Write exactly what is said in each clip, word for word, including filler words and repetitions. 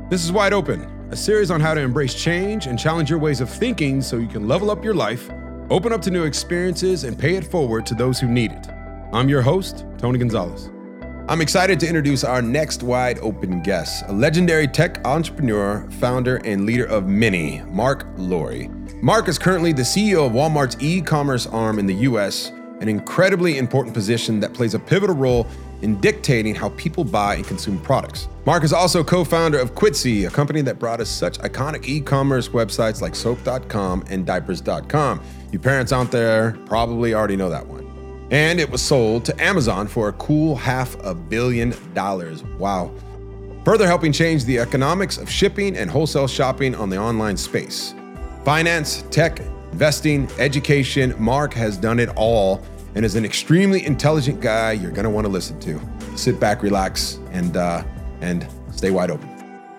This is Wide Open, a series on how to embrace change and challenge your ways of thinking so you can level up your life, open up to new experiences, and pay it forward to those who need it. I'm your host, Tony Gonzalez. I'm excited to introduce our next Wide Open guest, a legendary tech entrepreneur, founder, and leader of many, Mark Lowry. Mark is currently the C E O of Walmart's e-commerce arm in the U S, an incredibly important position that plays a pivotal role in dictating how people buy and consume products. Mark is also co-founder of Quidsi, a company that brought us such iconic e-commerce websites like soap dot com and diapers dot com. You parents out there probably already know that one. And it was sold to Amazon for a cool half a billion dollars. Wow. Further helping change the economics of shipping and wholesale shopping on the online space. Finance, tech, investing, education, Mark has done it all and is an extremely intelligent guy you're gonna wanna listen to. Sit back, relax, and uh, and stay wide open.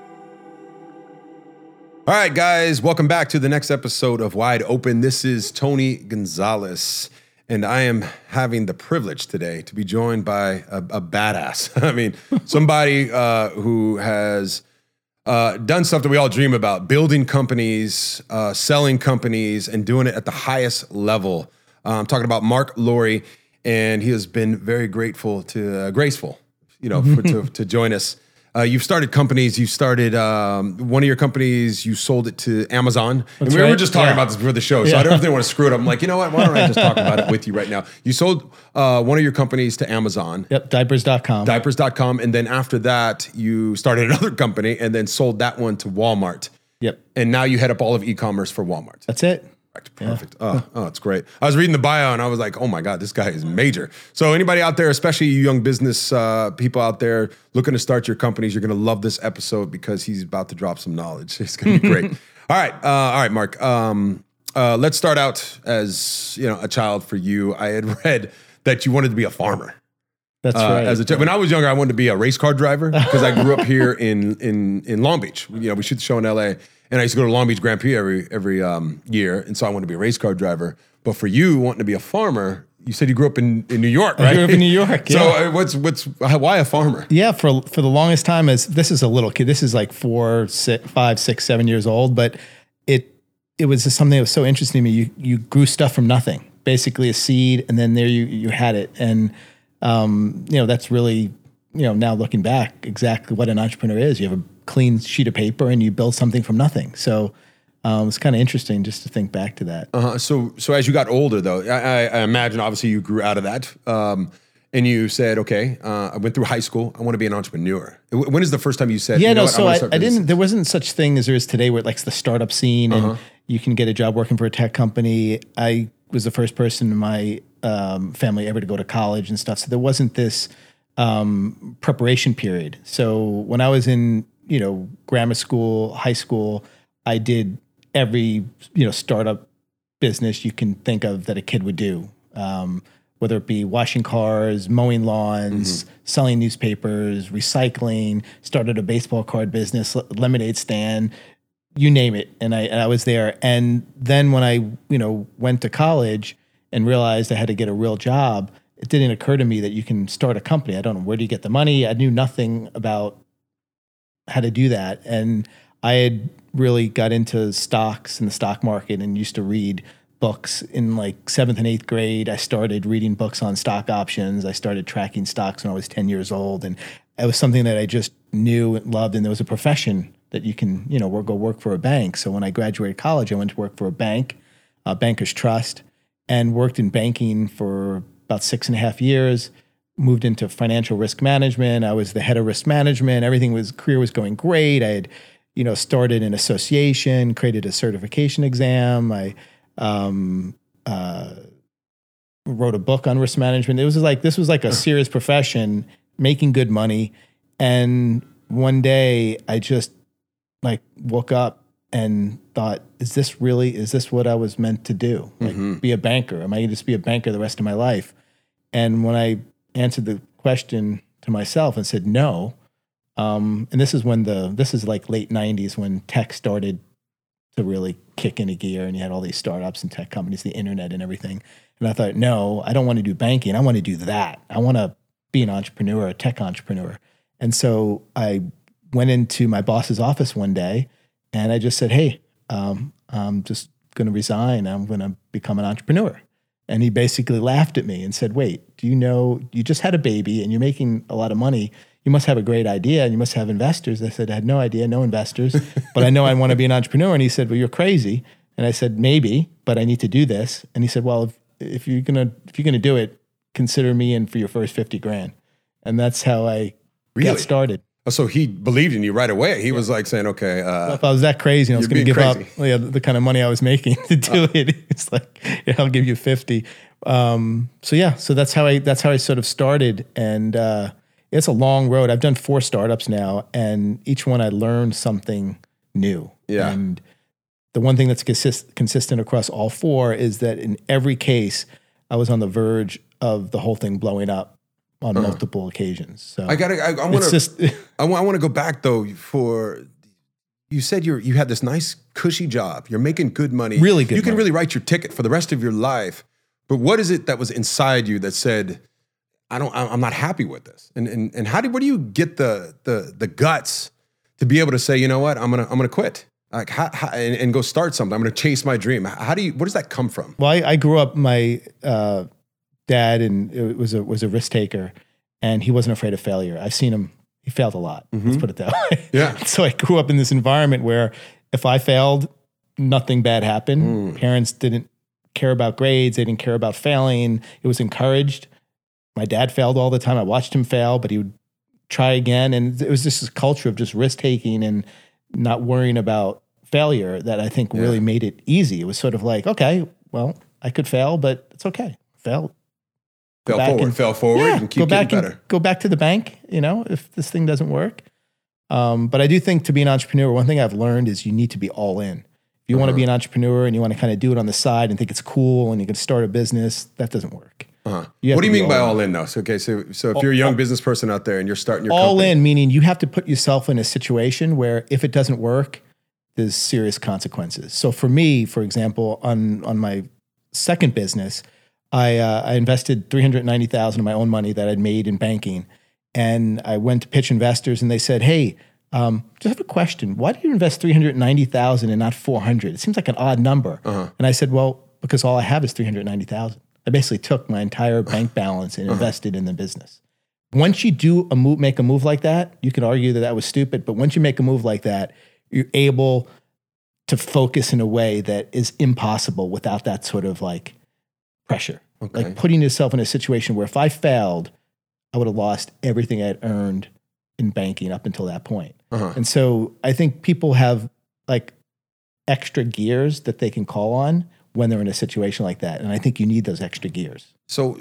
All right, guys, welcome back to the next episode of Wide Open. This is Tony Gonzalez, and I am having the privilege today to be joined by a, a badass. I mean, somebody uh, who has uh, done stuff that we all dream about, building companies, uh, selling companies, and doing it at the highest level. Uh, I'm talking about Mark Lowry, and he has been very grateful to, uh, graceful, you know, for, to, to join us. Uh, you've started companies. You started um, one of your companies. You sold it to Amazon. That's and we right. were just talking yeah. about this before the show, so yeah. I don't really want to screw it up. I'm like, you know what? Why don't I just talk about it with you right now? You sold uh, one of your companies to Amazon. Yep, diapers dot com. diapers dot com. And then after that, you started another company and then sold that one to Walmart. Yep. And now you head up all of e-commerce for Walmart. That's it. Perfect. Yeah. Oh, oh, it's great. I was reading the bio and I was like, oh my God, this guy is major. So anybody out there, especially you young business uh, people out there looking to start your companies, you're going to love this episode because he's about to drop some knowledge. It's going to be great. All right. Uh, all right, Mark. Um, uh, let's start out as, you know, a child for you. I had read that you wanted to be a farmer. That's uh, right. As a ch- when I was younger, I wanted to be a race car driver because I grew up here in, in, in Long Beach. You know, we shoot the show in L A. And I used to go to Long Beach Grand Prix every every um, year, and so I wanted to be a race car driver. But for you, wanting to be a farmer, you said you grew up in, in New York, right? I grew up in New York. so yeah. uh, what's what's why a farmer? Yeah, for for the longest time, as this is a little kid, this is like four, six, five, six, seven years old, but it it was just something that was so interesting to me. You you grew stuff from nothing, basically a seed, and then there you you had it, and um, you know that's really you know now looking back exactly what an entrepreneur is. You have a clean sheet of paper and you build something from nothing. So um, it's kind of interesting just to think back to that. Uh-huh. So so as you got older, though, I, I imagine obviously you grew out of that, um, and you said, okay, uh, I went through high school. I want to be an entrepreneur. When is the first time you said? Yeah, you know no. what, So I, I, I didn't. There wasn't such thing as there is today, where it likes the startup scene and uh-huh. you can get a job working for a tech company. I was the first person in my um, family ever to go to college and stuff. So there wasn't this um, preparation period. So when I was in you know, grammar school, high school, I did every, you know, startup business you can think of that a kid would do. Um, whether it be washing cars, mowing lawns, mm-hmm. selling newspapers, recycling, started a baseball card business, lemonade stand, you name it. And I, and I was there. And then when I, you know, went to college and realized I had to get a real job, it didn't occur to me that you can start a company. I don't know, where do you get the money? I knew nothing about how to do that. And I had really got into stocks and the stock market and used to read books in like seventh and eighth grade. I started reading books on stock options. I started tracking stocks when I was ten years old. And it was something that I just knew and loved. And there was a profession that you can, you know, work, go work for a bank. So when I graduated college, I went to work for a bank, uh, Bankers Trust, and worked in banking for about six and a half years. Moved into financial risk management. I was the head of risk management. Everything was, career was going great. I had, you know, started an association, created a certification exam. I um, uh, wrote a book on risk management. It was like, this was like a serious profession, making good money. And one day I just like woke up and thought, is this really, is this what I was meant to do? Like mm-hmm. be a banker? Am I going to just be a banker the rest of my life? And when I answered the question to myself and said no, um, and this is when the this is like late nineties when tech started to really kick into gear, and you had all these startups and tech companies, the internet and everything. And I thought, no, I don't want to do banking. I want to do that. I want to be an entrepreneur, a tech entrepreneur. And so I went into my boss's office one day and I just said, hey, um, I'm just going to resign. I'm going to become an entrepreneur. And he basically laughed at me and said, wait, do you know, you just had a baby and you're making a lot of money. You must have a great idea and you must have investors. I said, I had no idea, no investors, but I know I want to be an entrepreneur. And he said, well, you're crazy. And I said, maybe, but I need to do this. And he said, well, if, if you're going to, if you're going to do it, consider me in for your first fifty grand. And that's how I really? got started. Oh, so he believed in you right away. He yeah. was like saying, okay. Uh, well, if I was that crazy and I was going to give crazy. up yeah, the kind of money I was making to do uh, it, it's like, yeah, I'll give you fifty. Um, so yeah, so that's how I, that's how I sort of started. And, uh, it's a long road. I've done four startups now and each one I learned something new. Yeah. And the one thing that's consist, consistent across all four is that in every case, I was on the verge of the whole thing blowing up on uh-huh. multiple occasions. So I gotta, I, I want to, I want to go back though for, you said you're, you had this nice cushy job. You're making good money. Really good You can money. really write your ticket for the rest of your life. But what is it that was inside you that said, I don't, I'm not happy with this? And and and how do, where do you get the the the guts to be able to say, you know what, I'm gonna I'm gonna quit, like how, how, and, and go start something. I'm gonna chase my dream. How do you? Where does that come from? Well, I, I grew up. My uh, dad and it was a was a risk taker, and he wasn't afraid of failure. I've seen him. He failed a lot. Mm-hmm. Let's put it that way. Yeah. So I grew up in this environment where if I failed, nothing bad happened. Mm. Parents didn't care about grades. They didn't care about failing. It was encouraged. My dad failed all the time. I watched him fail, but he would try again. And it was just this culture of just risk taking and not worrying about failure that I think yeah. really made it easy. It was sort of like, okay, well, I could fail, but it's okay. Fail. Fail forward, and, fail forward yeah, and keep go back getting better. And go back to the bank, you know, if this thing doesn't work. Um, but I do think to be an entrepreneur, one thing I've learned is you need to be all in. If you uh-huh. want to be an entrepreneur and you want to kind of do it on the side and think it's cool and you can start a business, that doesn't work. Uh-huh. What do you mean all by in. all in though? So, okay, so so if all, you're a young all, business person out there and you're starting your all company. in, meaning you have to put yourself in a situation where if it doesn't work, there's serious consequences. So for me, for example, on on my second business, I uh, I invested three hundred ninety thousand dollars of my own money that I'd made in banking, and I went to pitch investors, and they said, "Hey, um, just have a question. Why did you invest three hundred ninety thousand dollars and not four hundred? It seems like an odd number." Uh-huh. And I said, "Well, because all I have is three hundred ninety thousand dollars. I basically took my entire bank balance and invested in the business." Once you do a move, make a move like that, you can argue that that was stupid, but once you make a move like that, you're able to focus in a way that is impossible without that sort of like pressure. Okay. Like putting yourself in a situation where if I failed, I would have lost everything I'd earned in banking up until that point. Uh-huh. And so I think people have like extra gears that they can call on when they're in a situation like that. And I think you need those extra gears. So,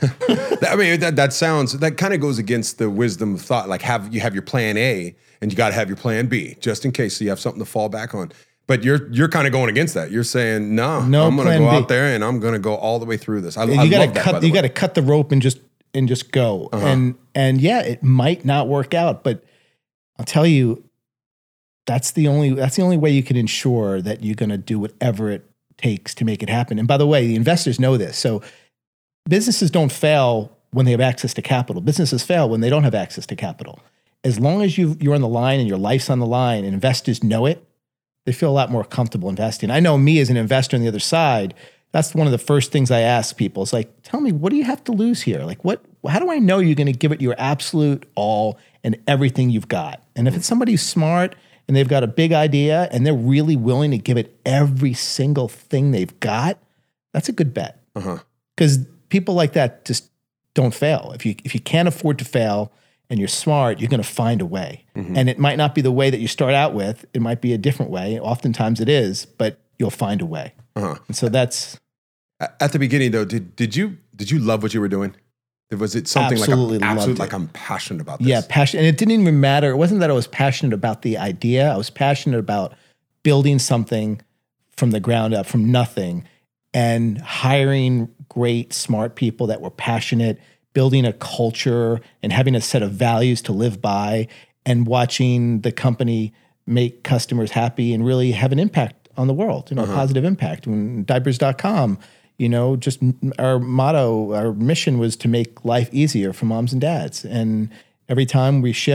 I mean, that, that sounds, that kind of goes against the wisdom of thought. Like have you have your plan A and you got to have your plan B just in case so you have something to fall back on. But you're you're kind of going against that. You're saying, no, no I'm going to go B. out there and I'm going to go all the way through this. I, you I gotta love that, cut, You got to cut the rope and just and just go. Uh-huh. And and yeah, it might not work out, but I'll tell you, that's the only that's the only way you can ensure that you're going to do whatever it takes to make it happen. And by the way, the investors know this. So businesses don't fail when they have access to capital. Businesses fail when they don't have access to capital. As long as you you're on the line and your life's on the line and investors know it, they feel a lot more comfortable investing. I know me as an investor on the other side, that's one of the first things I ask people. It's like, tell me, what do you have to lose here? Like, what? How do I know you're going to give it your absolute all and everything you've got? And if it's somebody who's smart and they've got a big idea and they're really willing to give it every single thing they've got, that's a good bet. Because uh-huh. people like that just don't fail. If you if you can't afford to fail and you're smart, you're going to find a way. Mm-hmm. And it might not be the way that you start out with. It might be a different way. Oftentimes it is, but you'll find a way. Uh-huh. And so that's... At the beginning, though, did did you did you love what you were doing? Was it something absolutely like, I'm, absolutely like I'm passionate about this? Yeah, passion. And it didn't even matter. It wasn't that I was passionate about the idea. I was passionate about building something from the ground up, from nothing, and hiring great, smart people that were passionate, building a culture and having a set of values to live by, and watching the company make customers happy and really have an impact on the world, you know, uh-huh. a positive impact. When diapers dot com, you know, just our motto, our mission was to make life easier for moms and dads. And every time we ship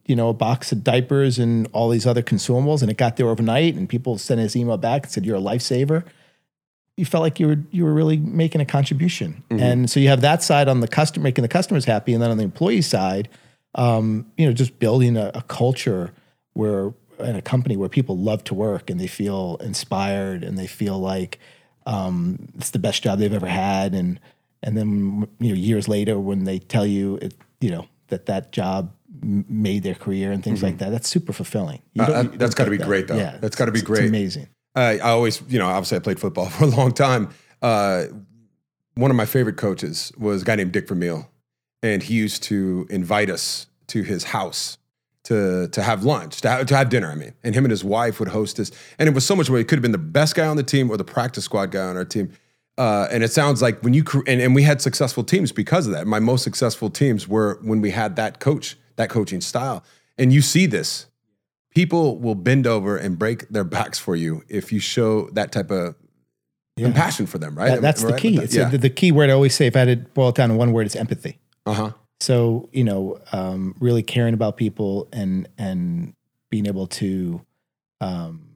you know, a box of diapers and all these other consumables, and it got there overnight, and people sent his email back and said, "You're a lifesaver." You felt like you were you were really making a contribution. Mm-hmm. And so you have that side on the customer, making the customers happy, and then on the employee side, um, you know, just building a, a culture where in a company where people love to work and they feel inspired and they feel like um, it's the best job they've ever had. And and then you know years later when they tell you it, you know that that job m- made their career and things mm-hmm. like that, that's super fulfilling. You uh, you that's got to be that. great though. Yeah, that's got to be great. It's amazing. Uh, I always, you know, obviously I played football for a long time. Uh, one of my favorite coaches was a guy named Dick Vermeil, and he used to invite us to his house to to have lunch, to have, to have dinner, I mean. And him and his wife would host us. And it was so much where he could have been the best guy on the team or the practice squad guy on our team. Uh, and it sounds like when you, and, and we had successful teams because of that. My most successful teams were when we had that coach, that coaching style. And you see this. People will bend over and break their backs for you if you show that type of yeah. compassion for them, right? That, that's right the key. That? It's Yeah. a, the, the key word I always say, if I had to boil it down to one word, it's empathy. Uh-huh. So, you know, um, really caring about people and and being able to, um,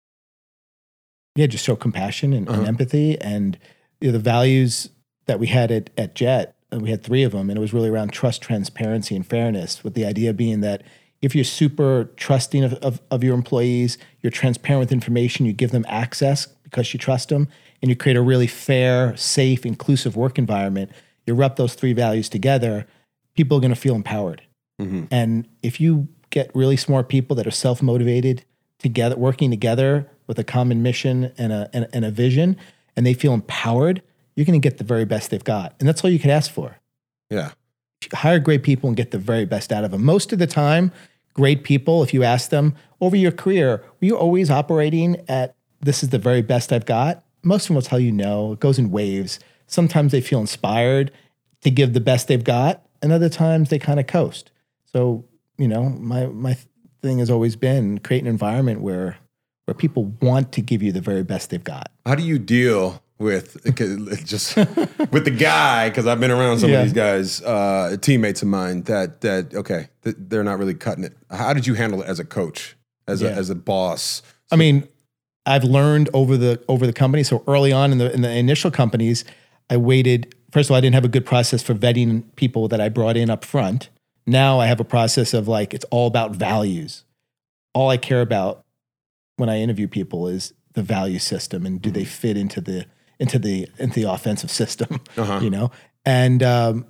yeah, just show compassion and, uh-huh. and empathy. And you know, the values that we had at, at Jet, and we had three of them, and it was really around trust, transparency, and fairness, with the idea being that if you're super trusting of, of, of your employees, you're transparent with information, you give them access because you trust them, and you create a really fair, safe, inclusive work environment, you rep those three values together, people are going to feel empowered. Mm-hmm. And if you get really smart people that are self-motivated, together, working together with a common mission and a, and, and a vision, and they feel empowered, you're going to get the very best they've got. And that's all you can ask for. Yeah. Hire great people and get the very best out of them. Most of the time, great people, if you ask them, over your career, were you always operating at, this is the very best I've got? Most of them will tell you no. It goes in waves. Sometimes they feel inspired to give the best they've got, and other times they kind of coast. So, you know, my my thing has always been create an environment where where people want to give you the very best they've got. How do you deal with just with the guy, because I've been around some yeah. of these guys, uh, teammates of mine that that okay, th- they're not really cutting it. How did you handle it as a coach, as yeah. a as a boss? So, I mean, I've learned over the over the company. So early on in the in the initial companies, I waited. First of all, I didn't have a good process for vetting people that I brought in up front. Now I have a process of like, it's all about values. All I care about when I interview people is the value system and do they fit into the into the into the offensive system, uh-huh. you know? And um,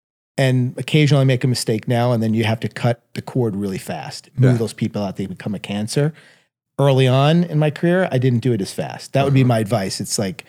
and occasionally I make a mistake now, and then you have to cut the cord really fast. Move yeah. those people out, they become a cancer. Early on in my career, I didn't do it as fast. That uh-huh. would be my advice. It's like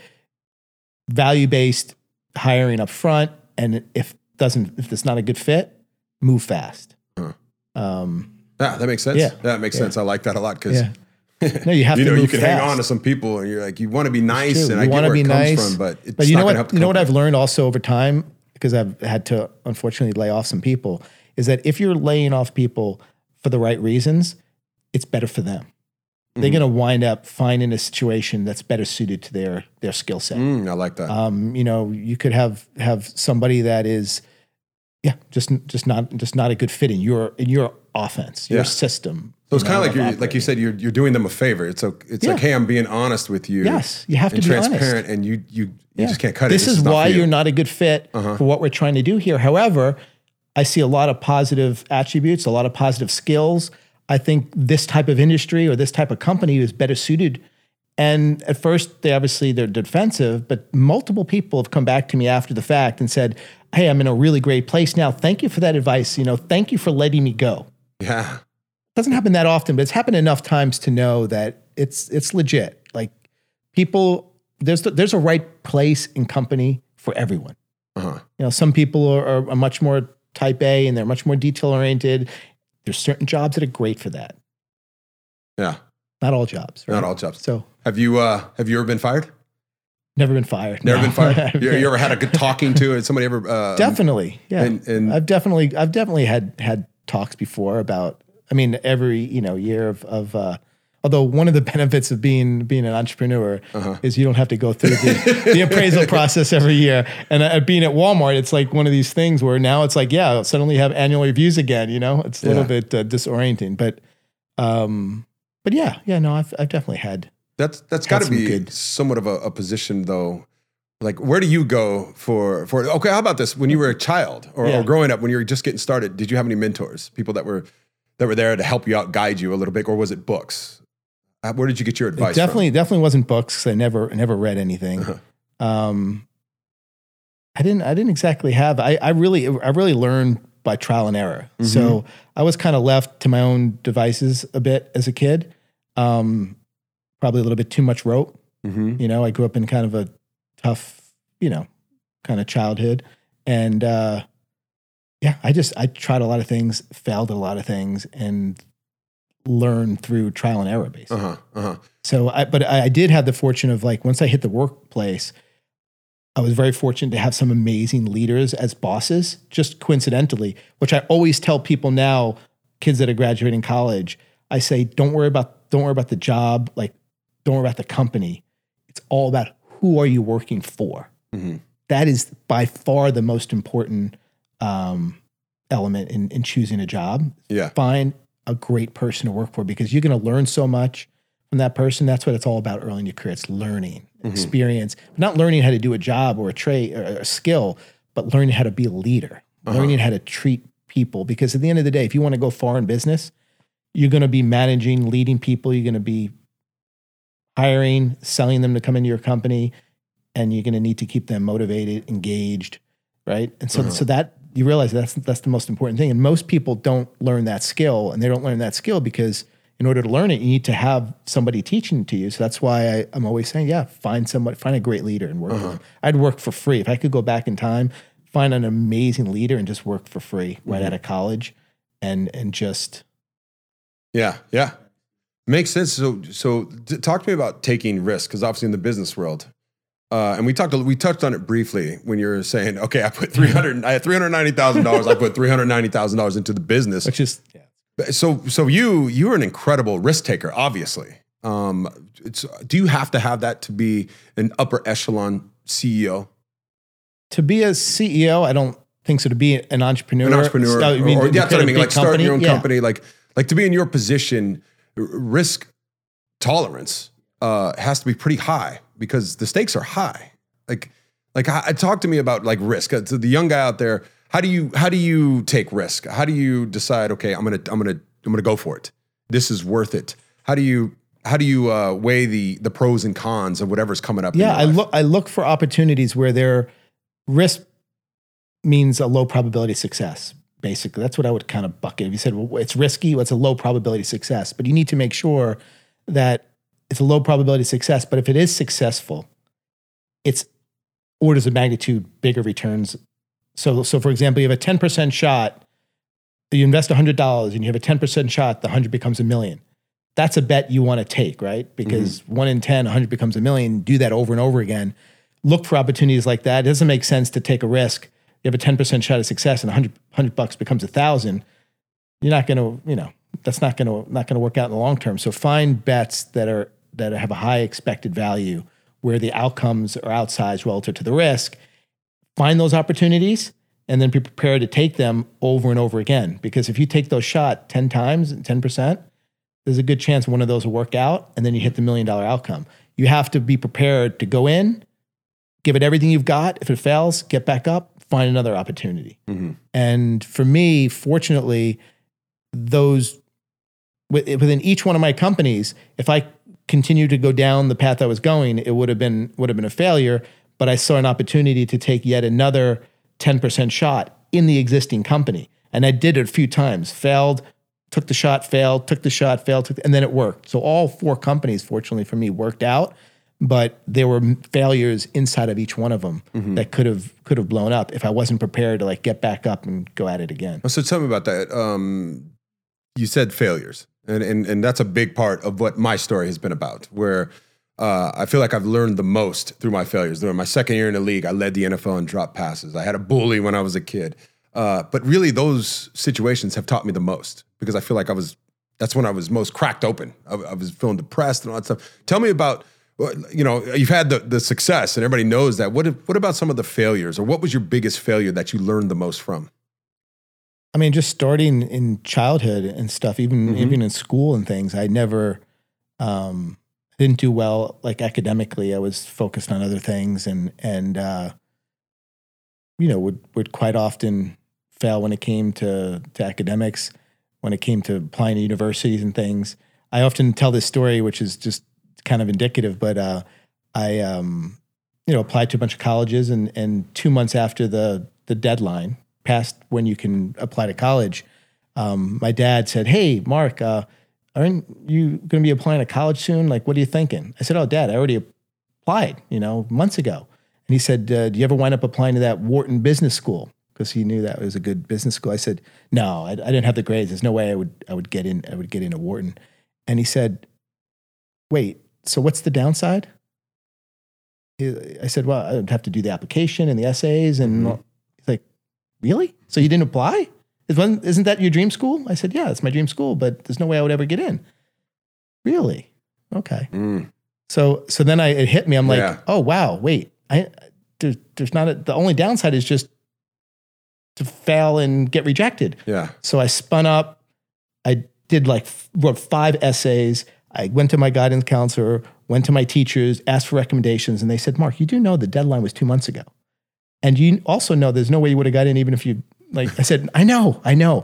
value-based hiring up front, and if doesn't if it's not a good fit, move fast. Uh-huh. Um, yeah, that makes sense. Yeah, that makes yeah. sense. I like that a lot because yeah. no, you have you to know move you can fast. hang on to some people, and you're like you want to be nice, and you I get where be it comes nice, from, but it's but you not know going to what help. The you know what company. I've learned also over time, because I've had to unfortunately lay off some people, is that if you're laying off people for the right reasons, it's better for them. Mm-hmm. They're going to wind up finding a situation that's better suited to their their skill set. Mm, I like that. Um, you know, you could have have somebody that is, yeah, just just not just not a good fit in your in your offense, your yeah. system. So it's kind of like you're, like you said, you're you're doing them a favor. It's a, it's yeah. like, hey, I'm being honest with you. Yes, you have to and be transparent, honest. and you you, you yeah. just can't cut this it. This is not why you. you're not a good fit uh-huh. for what we're trying to do here. However, I see a lot of positive attributes, a lot of positive skills. I think this type of industry or this type of company is better suited. And at first, they obviously they're defensive, but multiple people have come back to me after the fact and said, "Hey, I'm in a really great place now. Thank you for that advice. You know, thank you for letting me go." Yeah. Doesn't happen that often, but it's happened enough times to know that it's it's legit. Like people, there's there's a right place in company for everyone. Uh-huh. You know, some people are, are much more type A and they're much more detail oriented. There's certain jobs that are great for that. Yeah, not all jobs. Right? Not all jobs. So have you uh, have you ever been fired? Never been fired. Never no. been fired. you, you ever had a good talking to? Has somebody ever? Uh, definitely, yeah. And, and I've definitely I've definitely had had talks before about. I mean, every, you know, year of, of uh, Although one of the benefits of being being an entrepreneur uh-huh. is you don't have to go through the, the appraisal process every year. And uh, being at Walmart, it's like one of these things where now it's like, yeah, I'll suddenly have annual reviews again. You know, it's a yeah. little bit uh, disorienting. But, um, but yeah, yeah, no, I've I've definitely had. That's that's got to be good. somewhat of a, a position though. Like, where do you go for for? Okay, how about this? When you were a child or, yeah. or growing up, when you were just getting started, did you have any mentors, people that were that were there to help you out, guide you a little bit, or was it books? Where did you get your advice? It definitely, from? definitely wasn't books. I never, I never read anything. Uh-huh. Um, I didn't, I didn't exactly have. I, I really, I really learned by trial and error. Mm-hmm. So I was kind of left to my own devices a bit as a kid. Um, probably a little bit too much rote. Mm-hmm. You know, I grew up in kind of a tough, you know, kind of childhood, and uh, yeah, I just I tried a lot of things, failed at a lot of things, and learn through trial and error basically. Uh-huh, uh-huh. So I, but I, I did have the fortune of like, once I hit the workplace, I was very fortunate to have some amazing leaders as bosses, just coincidentally, which I always tell people now, kids that are graduating college, I say, don't worry about, don't worry about the job. Like, don't worry about the company. It's all about who are you working for? Mm-hmm. That is by far the most important um, element in, in choosing a job. Yeah. Find a great person to work for, because you're going to learn so much from that person. That's what it's all about early in your career. It's learning, mm-hmm. experience, not learning how to do a job or a trade or a skill, but learning how to be a leader, uh-huh. learning how to treat people. Because at the end of the day, if you want to go far in business, you're going to be managing, leading people. You're going to be hiring, selling them to come into your company, and you're going to need to keep them motivated, engaged, right? And so, uh-huh. so that, you realize that's that's the most important thing. And most people don't learn that skill, and they don't learn that skill because in order to learn it, you need to have somebody teaching it to you. So that's why I, I'm always saying, yeah, find somebody, find a great leader and work uh-huh. with them. I'd work for free. If I could go back in time, find an amazing leader and just work for free right mm-hmm. out of college and and just. Yeah, yeah. Makes sense. So, so t- talk to me about taking risks, because obviously in the business world, Uh, and we talked, we touched on it briefly when you were saying, okay, I put three hundred, I had three hundred ninety thousand dollars. I put three hundred ninety thousand dollars into the business. Which is, yeah. So, so you, you're an incredible risk taker, obviously. Um, it's, do you have to have that to be an upper echelon C E O? To be a C E O, I don't think so. To be an entrepreneur, an entrepreneur, I mean, or, or that's what I mean. Like starting your own yeah. company, like, like to be in your position, risk tolerance uh, has to be pretty high, because the stakes are high. Like, like I, talk to me about like risk. To the young guy out there, how do you how do you take risk? How do you decide? Okay, I'm gonna I'm gonna I'm gonna go for it. This is worth it. How do you how do you uh, weigh the the pros and cons of whatever's coming up? Yeah, in your I life? look I look for opportunities where their risk means a low probability of success. Basically, that's what I would kind of bucket. If you said, well, it's risky, well, it's a low probability of success, but you need to make sure that it's a low probability of success. But if it is successful, it's orders of magnitude bigger returns. So, so for example, you have a ten percent shot, you invest one hundred dollars and you have a ten percent shot, the one hundred becomes a million. That's a bet you want to take, right? Because mm-hmm. one in ten, one hundred becomes a million. Do that over and over again. Look for opportunities like that. It doesn't make sense to take a risk. You have a ten percent shot of success and one hundred, one hundred bucks becomes a thousand. You're not going to, you know, that's not going to, not going to work out in the long term. So find bets that are, that have a high expected value where the outcomes are outsized relative to the risk. Find those opportunities and then be prepared to take them over and over again. Because if you take those shots ten times, ten percent, there's a good chance one of those will work out and then you hit the million dollar outcome. You have to be prepared to go in, give it everything you've got. If it fails, get back up, find another opportunity. Mm-hmm. And for me, fortunately, those within each one of my companies, if I continued to go down the path I was going, it would have been would have been a failure. But I saw an opportunity to take yet another ten percent shot in the existing company, and I did it a few times. Failed, took the shot, failed, took the shot, failed, took, and then it worked. So all four companies, fortunately for me, worked out. But there were failures inside of each one of them mm-hmm. that could have could have blown up if I wasn't prepared to like get back up and go at it again. So tell me about that. Um, you said failures, and, and and that's a big part of what my story has been about. Where uh, I feel like I've learned the most through my failures. During my second year in the league, I led the N F L in drop passes. I had a bully when I was a kid, uh, but really those situations have taught me the most because I feel like I was that's when I was most cracked open. I, I was feeling depressed and all that stuff. Tell me about, you know, you've had the, the success and everybody knows that. What, what about some of the failures, or what was your biggest failure that you learned the most from? I mean, just starting in childhood and stuff, even, mm-hmm. even in school and things, I never, um, didn't do well, like academically. I was focused on other things and, and, uh, you know, would, would quite often fail when it came to, to academics, when it came to applying to universities and things. I often tell this story, which is just kind of indicative, but uh, I, um, you know, applied to a bunch of colleges, and, and two months after the, the deadline, past when you can apply to college, um, my dad said, "Hey, Mark, uh, aren't you going to be applying to college soon? Like, what are you thinking?" I said, "Oh, Dad, I already applied, you know, months ago." And he said, uh, "Do you ever wind up applying to that Wharton Business School?" Because he knew that was a good business school. I said, "No, I, I didn't have the grades. There's no way I would I would get in. I would get into Wharton." And he said, "Wait, so what's the downside?" I said, "Well, I would have to do the application and the essays." And mm-hmm. he's like, "Really? So you didn't apply? Isn't that your dream school?" I said, "Yeah, it's my dream school, but there's no way I would ever get in." "Really? Okay." Mm. So so then I, it hit me. I'm like, yeah. "Oh wow, wait. I there's there's not a, the only downside is just to fail and get rejected." Yeah. So I spun up. I did like wrote five essays. I went to my guidance counselor, went to my teachers, asked for recommendations, and they said, "Mark, you do know the deadline was two months ago, and you also know there's no way you would have got in even if you like." I said, "I know, I know,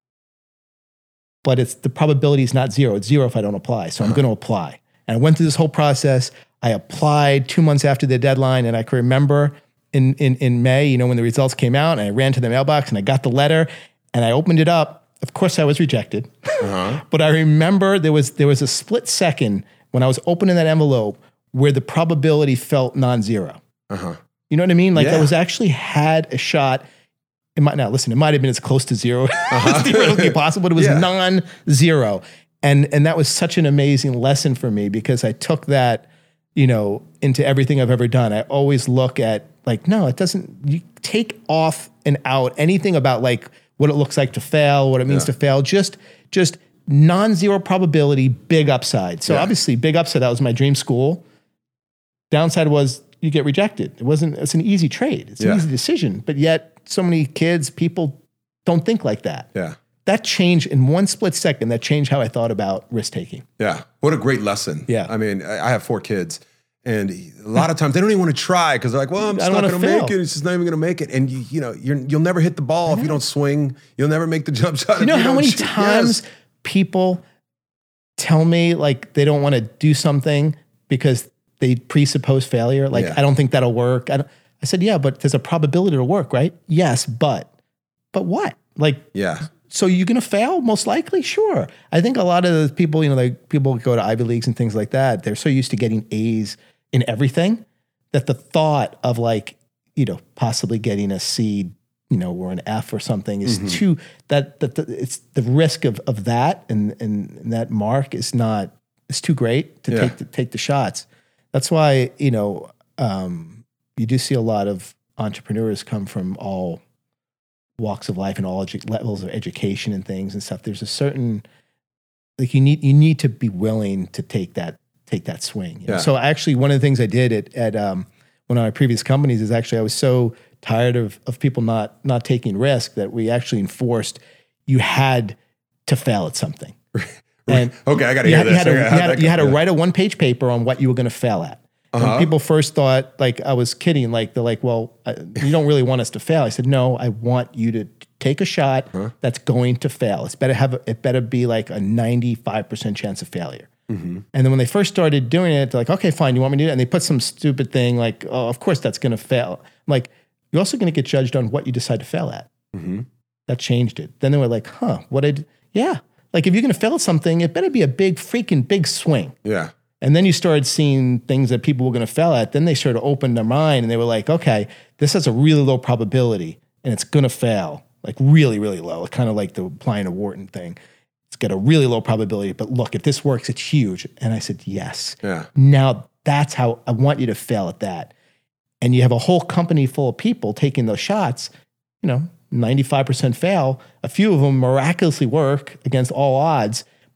but it's the probability is not zero. It's zero if I don't apply. So uh-huh. I'm going to apply." And I went through this whole process. I applied two months after the deadline, and I can remember in, in, in May, you know, when the results came out, and I ran to the mailbox and I got the letter and I opened it up. Of course I was rejected, uh-huh. but I remember there was, there was a split second when I was opening that envelope where the probability felt non-zero. Uh-huh. You know what I mean? Like yeah. I was actually had a shot. It might now listen, it might've been as close to zero uh-huh. as theoretically possible, but it was yeah. non-zero. And, and that was such an amazing lesson for me because I took that, you know, into everything I've ever done. I always look at like, no, it doesn't, you take off and out anything about like what it looks like to fail, what it means yeah. to fail, just, just non-zero probability, big upside. So yeah. obviously big upside, that was my dream school. Downside was you get rejected. It wasn't, it's an easy trade. It's yeah. an easy decision, but yet so many kids, people don't think like that. Yeah. That changed in one split second. That changed how I thought about risk taking. Yeah. What a great lesson. Yeah. I mean, I have four kids and a lot of times they don't even want to try because they're like, well, I'm just not going to make it. It's just not even going to make it. And you, you know, you're, you'll never hit the ball if you don't swing. You'll never make the jump shot. You know if you how don't many shoot. times yes. people tell me like they don't want to do something because they presuppose failure. Like, yeah. I don't think that'll work. I, don't, I said, yeah, but there's a probability it'll work, right? Yes, but, but what? Like, yeah. So you're going to fail? Most likely? Sure. I think a lot of the people, you know, like people go to Ivy Leagues and things like that, they're so used to getting A's in everything that the thought of like, you know, possibly getting a C, you know, or an F or something is mm-hmm. too, that, that the, it's the risk of, of that and, and, and that mark is not, it's too great to yeah. take the, take the shots. That's why, you know, um, you do see a lot of entrepreneurs come from all walks of life and all edu- levels of education and things and stuff. There's a certain, like you need, you need to be willing to take that, take that swing. You know? Yeah. So actually one of the things I did at, at um, one of my previous companies is actually, I was so tired of, of people not, not taking risk that we actually enforced, you had to fail at something. And okay. I got to hear this. You had, to, okay, you had, you had to yeah. write a one page paper on what you were going to fail at. Uh-huh. And people first thought like I was kidding, like they're like, well, I, you don't really want us to fail. I said, no, I want you to take a shot huh? that's going to fail. It's better have a, it better be like a ninety-five percent chance of failure. Mm-hmm. And then when they first started doing it, they're like, okay, fine, you want me to do it? And they put some stupid thing like, oh, of course that's going to fail. I'm like, you're also going to get judged on what you decide to fail at. Mm-hmm. That changed it. Then they were like, huh, what did, yeah. Like if you're going to fail at something, it better be a big freaking big swing. Yeah. And then you started seeing things that people were going to fail at. Then they sort of opened their mind and they were like, okay, this has a really low probability and it's going to fail. Like really, really low. Kind of like the applying a Wharton thing. It's got a really low probability, but look, if this works, it's huge. And I said, yes. Yeah. Now that's how I want you to fail at that. And you have a whole company full of people taking those shots, you know, ninety-five percent fail. A few of them miraculously work against all odds.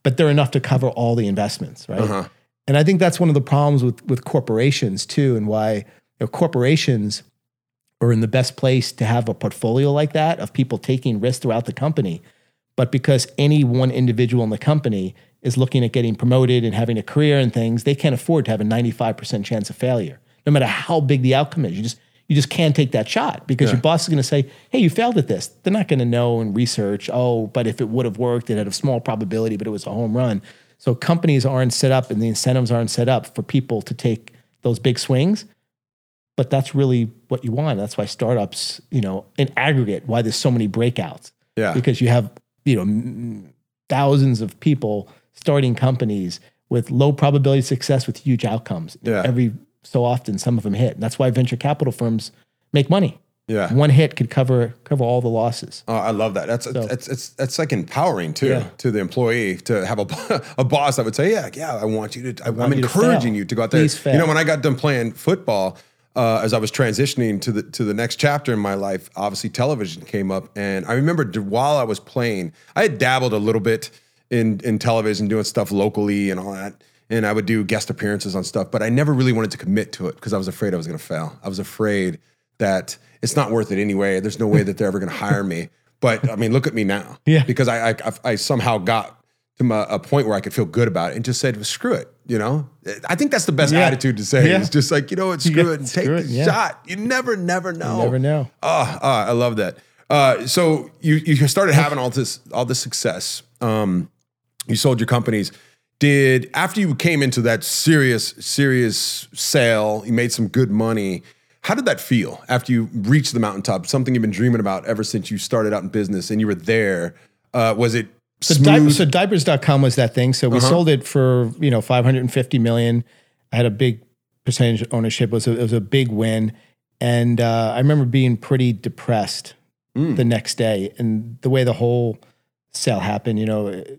but they're enough to cover all the investments, right? Uh-huh. And I think that's one of the problems with with corporations too, and why you know, corporations are in the best place to have a portfolio like that of people taking risks throughout the company. But because any one individual in the company is looking at getting promoted and having a career and things, they can't afford to have a ninety-five percent chance of failure, no matter how big the outcome is. You just you just can't take that shot because Yeah. your boss is going to say, hey, you failed at this. They're not going to know and research, oh, but if it would have worked, it had a small probability, but it was a home run. So companies aren't set up and the incentives aren't set up for people to take those big swings. But that's really what you want. That's why startups, you know, in aggregate, why there's so many breakouts. Yeah. Because you have, you know, m- thousands of people starting companies with low probability of success with huge outcomes. Yeah. Every so often, some of them hit. And that's why venture capital firms make money. Yeah. One hit could cover cover all the losses. Oh, I love that. That's So- it's it's that's like empowering too Yeah. to the employee to have a a boss that would say, yeah, yeah, I want you to. I, I'm want you to encouraging fail. you to go out there. Please fail. You know, when I got done playing football, uh, as I was transitioning to the to the next chapter in my life, obviously television came up, and I remember d- while I was playing, I had dabbled a little bit in in television, doing stuff locally and all that. And I would do guest appearances on stuff, but I never really wanted to commit to it because I was afraid I was going to fail. I was afraid that it's not worth it anyway. There's no way that they're ever going to hire me. But I mean, look at me now. Yeah. Because I I, I somehow got to my, a point where I could feel good about it and just said, well, screw it. You know, I think that's the best Yeah. attitude to say. Yeah. It's just like, you know what, screw Yeah, it and take screw the it, yeah. shot. You never, never know. You never know. Oh, oh, I love that. Uh, so you you started having all this all this success. Um, you sold your companies. Did after you came into that serious serious sale, you made some good money. How did that feel after you reached the mountaintop? Something you've been dreaming about ever since you started out in business, and you were there. Uh, was it So, smooth? di- so diapers dot com was that thing. So we Uh-huh. sold it for, you know, five hundred fifty million. I had a big percentage ownership. It was a, it was a big win. And uh, I remember being pretty depressed Mm. the next day. And the way the whole sale happened, you know, it's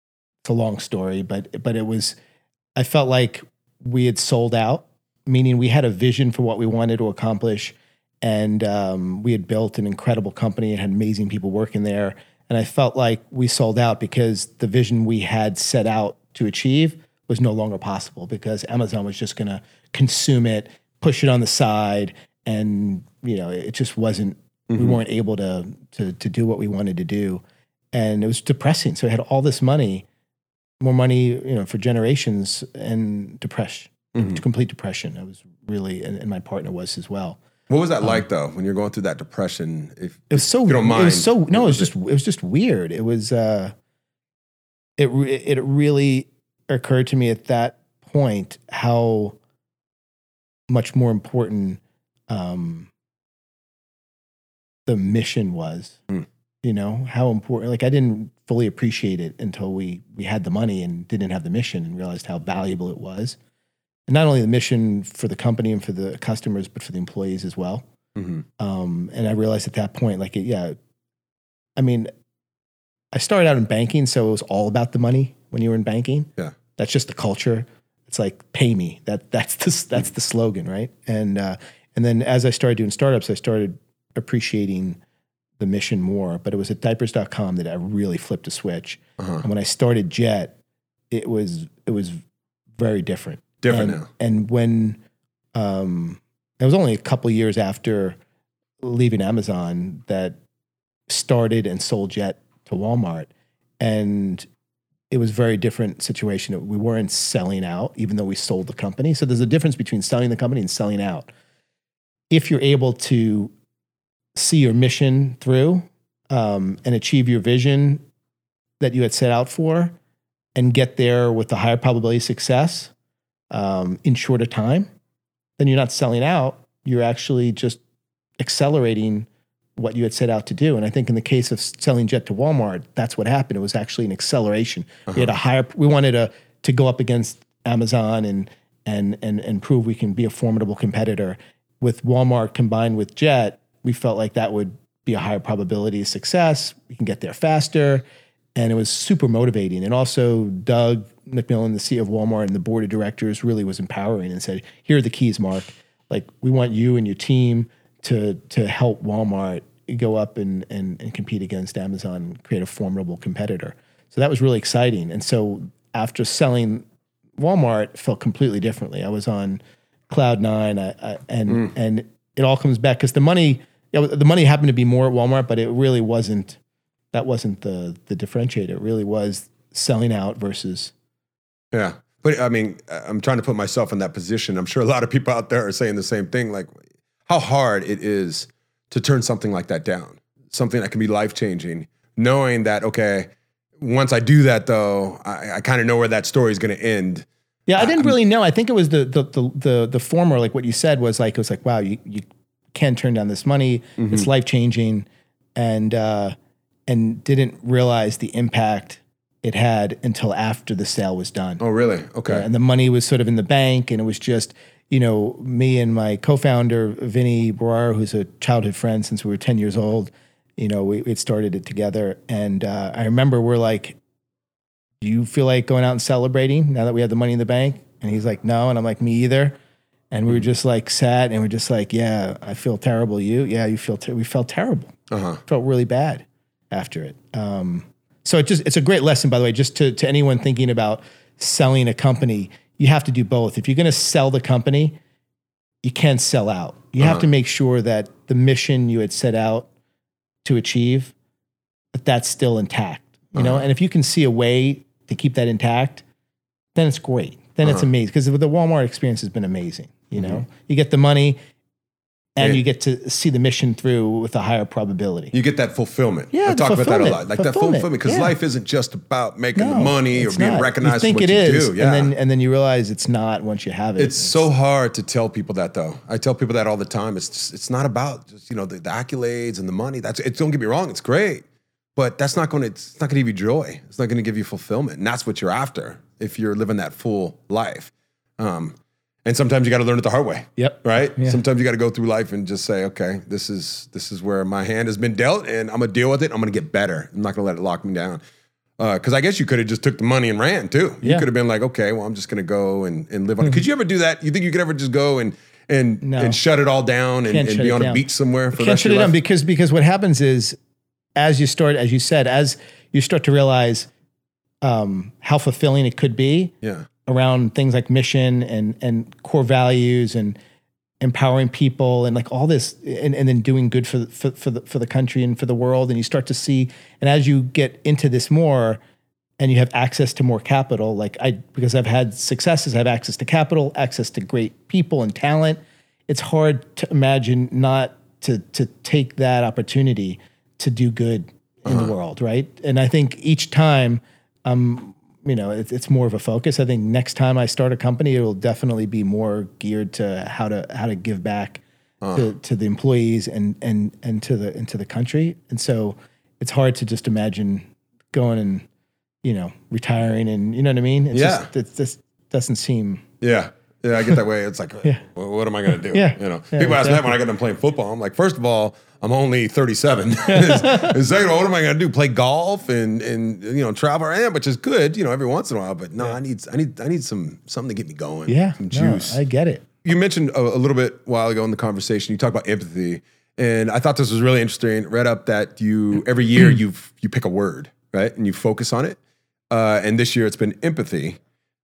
a long story, but but it was, I felt like we had sold out, meaning we had a vision for what we wanted to accomplish. And um, we had built an incredible company and had amazing people working there. And I felt like we sold out because the vision we had set out to achieve was no longer possible because Amazon was just going to consume it, push it on the side. And, you know, it just wasn't, we weren't able to, to, to do what we wanted to do. And it was depressing. So I had all this money, more money, you know, for generations, and depression, Mhm. complete depression. I was really, and, and my partner was as well. What was that like though when you're going through that depression? If It was so. if you don't mind, It was so. No, it was was just. It was just weird. It was. Uh, it re- it really occurred to me at that point how much more important um, the mission was. Hmm. You know how important. Like I didn't fully appreciate it until we we had the money and didn't have the mission and realized how valuable it was. And not only the mission for the company and for the customers, but for the employees as well. Mhm. Um, and I realized at that point, like, it, yeah, I mean, I started out in banking, so it was all about the money when you were in banking. Yeah. That's just the culture. It's like, pay me. That that's the that's the slogan, right? And uh, and then as I started doing startups, I started appreciating the mission more. But it was at diapers dot com that I really flipped a switch. Uh-huh. And when I started Jet, it was it was very different. Different and, now. And when um, it was only a couple of years after leaving Amazon that started and sold Jet to Walmart, and it was a very different situation. We weren't selling out, even though we sold the company. So there's a difference between selling the company and selling out. If you're able to see your mission through um, and achieve your vision that you had set out for, and get there with the higher probability of success um, in shorter time, then you're not selling out. You're actually just accelerating what you had set out to do. And I think in the case of selling Jet to Walmart, that's what happened. It was actually an acceleration. Uh-huh. We had a higher, we wanted to, to go up against Amazon and, and, and, and prove we can be a formidable competitor. With Walmart combined with Jet, we felt like that would be a higher probability of success. We can get there faster. And it was super motivating. And also Doug McMillon, the C E O of Walmart, and the board of directors really was empowering and said, here are the keys, Mark. Like, we want you and your team to to help Walmart go up and, and, and compete against Amazon and create a formidable competitor. So that was really exciting. And so after selling Walmart, it felt completely differently. I was on cloud nine, I, I, and mm. and it all comes back because the money, you know, the money happened to be more at Walmart, but it really wasn't. That wasn't the the differentiator. It really was selling out versus. Yeah, but I mean, I'm trying to put myself in that position. I'm sure a lot of people out there are saying the same thing. Like, how hard it is to turn something like that down, something that can be life changing, knowing that okay, once I do that though, I, I kind of know where that story is going to end. Yeah, I didn't really know. I think it was the the the the, the former, like what you said was like, it was like, wow, you, you can turn down this money. Mm-hmm. It's life-changing. And uh, and didn't realize the impact it had until after the sale was done. Oh, really? Okay. Yeah, and the money was sort of in the bank, and it was just, you know, me and my co-founder, Vinny Borar, who's a childhood friend since we were ten years old, you know, we it started it together. And uh, I remember we're like, do you feel like going out and celebrating now that we have the money in the bank? And he's like, no. And I'm like, me either. And we were just like sat and we're just like, yeah, I feel terrible. You? Yeah, you feel, ter- we felt terrible. Uh-huh. Felt really bad after it. Um, so it just, it's a great lesson, by the way, just to, to anyone thinking about selling a company, you have to do both. If you're going to sell the company, you can't sell out. You uh-huh. have to make sure that the mission you had set out to achieve, that that's still intact, you uh-huh. know? And if you can see a way to keep that intact, then it's great. Then uh-huh. it's amazing. Because the Walmart experience has been amazing. You know, mm-hmm. you get the money and yeah. you get to see the mission through with a higher probability. You get that fulfillment. Yeah, I talk about that a lot. Like that fulfillment, because yeah. life isn't just about making no, the money or being not. recognized you think for what it you is, do. Yeah. And then and then you realize it's not once you have it. It's, it's so hard to tell people that though. I tell people that all the time. It's just, it's not about just, you know, the, the accolades and the money. That's it. Don't get me wrong, it's great. But that's not going to, it's not going to give you joy. It's not going to give you fulfillment. And that's what you're after if you're living that full life. Um, and sometimes you got to learn it the hard way. Yep. Right? Yeah. Sometimes you got to go through life and just say, okay, this is this is where my hand has been dealt and I'm going to deal with it. I'm going to get better. I'm not going to let it lock me down. Because uh, I guess you could have just took the money and ran too. You yeah. could have been like, okay, well, I'm just going to go and, and live on mm-hmm. it. Could you ever do that? You think you could ever just go and and no. and shut it all down and, and be on down. a beach somewhere for the rest of your life? Can't shut it down because, because what happens is as you start, as you said, as you start to realize um, how fulfilling it could be, yeah. around things like mission and and core values and empowering people and like all this and, and then doing good for, for for the for the country and for the world, and you start to see, and as you get into this more and you have access to more capital, like I because I've had successes, I have access to capital, access to great people and talent. It's hard to imagine not to to take that opportunity to do good in uh-huh. the world, right? And I think each time um you know, it's, it's more of a focus. I think next time I start a company, it will definitely be more geared to how to how to give back uh. to, to the employees and and and to the into the country. And so it's hard to just imagine going and, you know, retiring and you know what I mean? It's yeah, just, it just doesn't seem. Yeah, yeah, I get that way. It's like, yeah. well, what am I going to do? Yeah, you know, yeah, people exactly. ask me that when I get done playing football. I'm like, first of all, I'm only thirty-seven. And second of all, what am I going to do? Play golf and and you know travel around, which is good, you know, every once in a while. But no, yeah. I need I need I need some something to get me going. Yeah, some juice. No, I get it. You mentioned a, a little bit while ago in the conversation. You talked about empathy, and I thought this was really interesting. Read up that you every year you you pick a word, right, and you focus on it. Uh, and this year it's been empathy.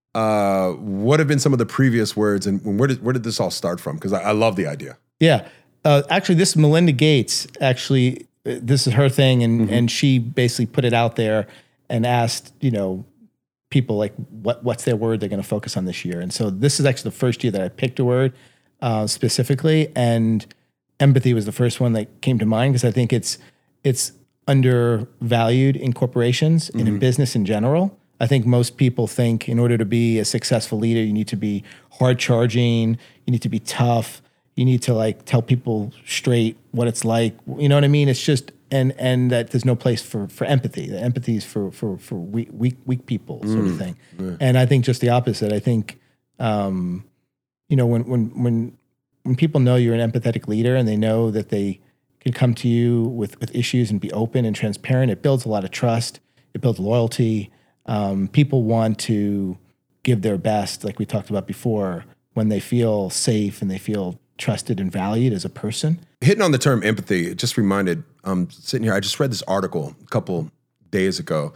Uh, what have been some of the previous words, and where did where did this all start from? Because I, I love the idea. Yeah. Uh, actually, this is Melinda Gates. Actually, uh, this is her thing, and mm-hmm. and she basically put it out there and asked, you know, people like what what's their word they're going to focus on this year. And so this is actually the first year that I picked a word uh, specifically, and empathy was the first one that came to mind because I think it's it's undervalued in corporations mm-hmm. and in business in general. I think most people think in order to be a successful leader, you need to be hard charging, you need to be tough. You need to like tell people straight what it's like. You know what I mean? It's just and and that there's no place for for empathy. The empathy is for for for weak weak weak people sort mm, of thing. Yeah. And I think just the opposite. I think um, you know when when when when people know you're an empathetic leader and they know that they can come to you with with issues and be open and transparent, it builds a lot of trust. It builds loyalty. Um, people want to give their best, like we talked about before, when they feel safe and they feel trusted and valued as a person. Hitting on the term empathy, it just reminded, um, sitting here, I just read this article a couple days ago,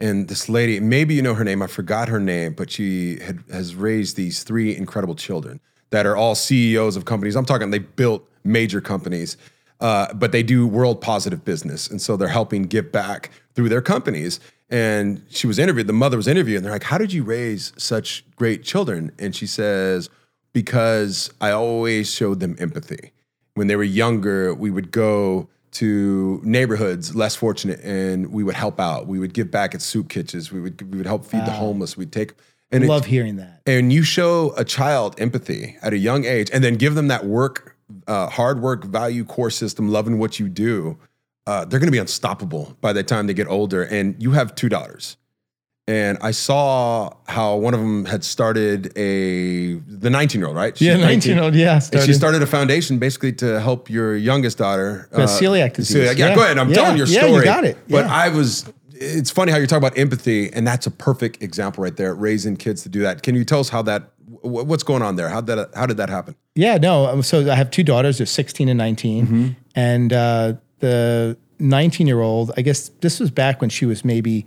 And this lady, maybe you know her name, I forgot her name, but she had, has raised these three incredible children that are all C E Os of companies. I'm talking, they built major companies, uh, but they do world positive business. And so they're helping give back through their companies. And she was interviewed, the mother was interviewed, and they're like, how did you raise such great children? And she says, because I always showed them empathy. When they were younger, we would go to neighborhoods less fortunate, and we would help out. We would give back at soup kitchens. We would we would help feed wow. the homeless. We'd take. And I love it, hearing that. And you show a child empathy at a young age, and then give them that work, uh, hard work, value core system, loving what you do. Uh, they're going to be unstoppable by the time they get older. And you have two daughters. And I saw how one of them had started a, the nineteen-year-old, right? She's yeah, nineteen-year-old, yeah. Started. And she started a foundation basically to help your youngest daughter. Uh, celiac disease. Celiac. Yeah, yeah, go ahead. I'm yeah, telling your yeah, story. You got it. Yeah. But I was, it's funny how you're talking about empathy, and that's a perfect example right there, raising kids to do that. Can you tell us how that, what's going on there? How did that, how did that happen? Yeah, no. So I have two daughters. They're sixteen and nineteen. Mm-hmm. And uh, the nineteen-year-old, I guess this was back when she was maybe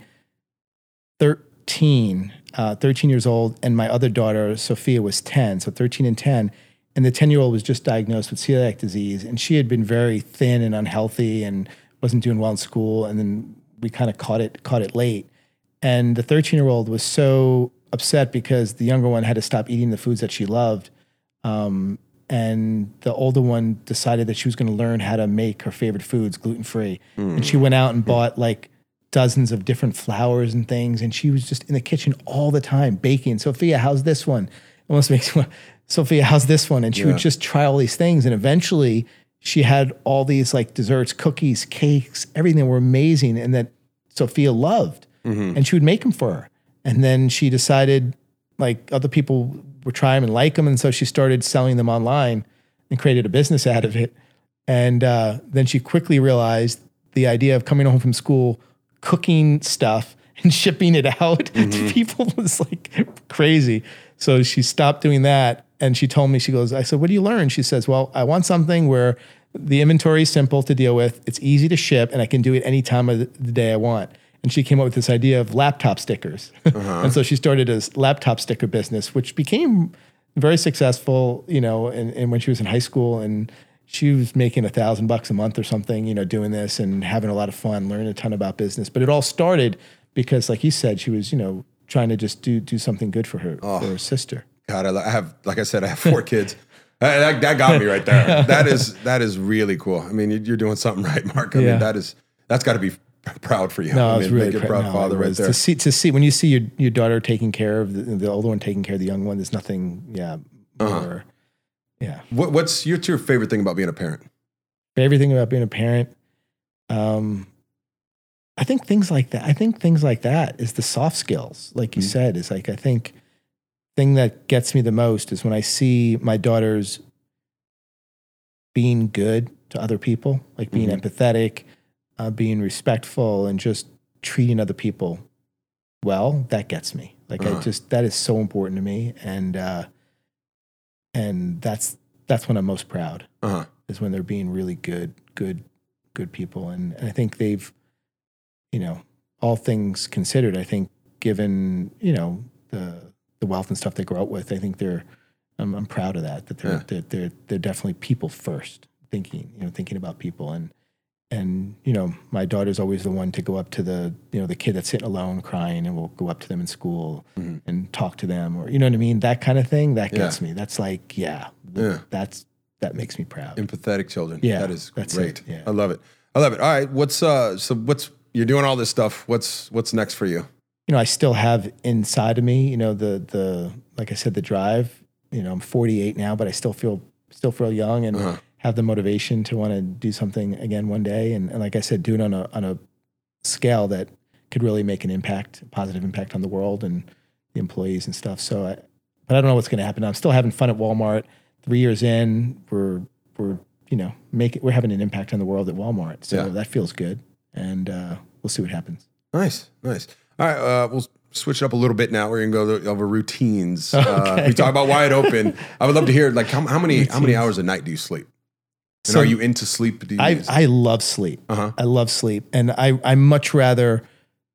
thirteen, uh, thirteen years old, and my other daughter, Sophia, was ten, so thirteen and ten, and the ten-year-old was just diagnosed with celiac disease, and she had been very thin and unhealthy and wasn't doing well in school, and then we kind of caught it caught it late, and the thirteen-year-old was so upset because the younger one had to stop eating the foods that she loved, um, and the older one decided that she was going to learn how to make her favorite foods gluten-free, mm. and she went out and bought like dozens of different flours and things, and she was just in the kitchen all the time baking. Sophia, how's this one? It almost makes me, Sophia, how's this one? And she yeah. would just try all these things, and eventually she had all these like desserts, cookies, cakes, everything that were amazing and that Sophia loved, mm-hmm. and she would make them for her. And then she decided like other people would try them and like them, and so she started selling them online and created a business out of it. And uh, then she quickly realized the idea of coming home from school, cooking stuff and shipping it out mm-hmm. to people was like crazy. So she stopped doing that. And she told me, she goes, I said, what do you learn? She says, well, I want something where the inventory is simple to deal with. It's easy to ship, and I can do it any time of the day I want. And she came up with this idea of laptop stickers. Uh-huh. And so she started a laptop sticker business, which became very successful, you know, and, and when she was in high school, and she was making a thousand bucks a month or something, you know, doing this and having a lot of fun, learning a ton about business. But it all started because, like you said, she was, you know, trying to just do do something good for her, oh, for her sister. God, I have, like I said, I have four kids. That, that got me right there. That is that is really cool. I mean, you're doing something right, Mark. I yeah. mean, that is that's got to be proud for you. No, I, I was mean, really make your pr- proud no, father right there. To see to see when you see your your daughter taking care of the, the older one, taking care of the young one. There's nothing, yeah, uh-huh. more, yeah. What, what's your, what's your favorite thing about being a parent? Favorite thing about being a parent, um, I think things like that. I think things like that is the soft skills, like you mm-hmm. said. Is like I think thing that gets me the most is when I see my daughters being good to other people, like being mm-hmm. empathetic, uh, being respectful, and just treating other people well. That gets me. Like uh-huh. I just that is so important to me, and uh, and that's that's when I'm most proud. Uh-huh. Is when they're being really good, good, good people, and, and I think they've, you know, all things considered, I think given you know the the wealth and stuff they grow up with, I think they're. I'm, I'm proud of that. That they're, yeah. they're they're they're definitely people first, thinking you know thinking about people, and and you know my daughter's always the one to go up to the you know the kid that's sitting alone crying, and we'll go up to them in school mm-hmm. and talk to them, or you know what I mean, that kind of thing. That gets yeah. me. That's like yeah, yeah. that's that makes me proud. Empathetic children. Yeah, that is that's great. It. Yeah. I love it. I love it. All right, what's uh so what's you're doing all this stuff. What's what's next for you? You know, I still have inside of me, you know, the the like I said, the drive. You know, I'm forty-eight now, but I still feel still feel young and uh-huh. have the motivation to want to do something again one day. And, and like I said, do it on a on a scale that could really make an impact, a positive impact on the world and the employees and stuff. So, I, but I don't know what's going to happen. I'm still having fun at Walmart. Three years in, we're we're you know make it, we're having an impact on the world at Walmart. So yeah. that feels good, and uh, we'll see what happens. Nice, nice. All right, uh, we'll switch it up a little bit now. We're gonna go over routines. Okay. Uh, we talk about Wide Open. I would love to hear like how, how many routines. how many hours a night do you sleep? And so are you into sleep? Do you I I love sleep. Uh-huh. I love sleep, and I I much rather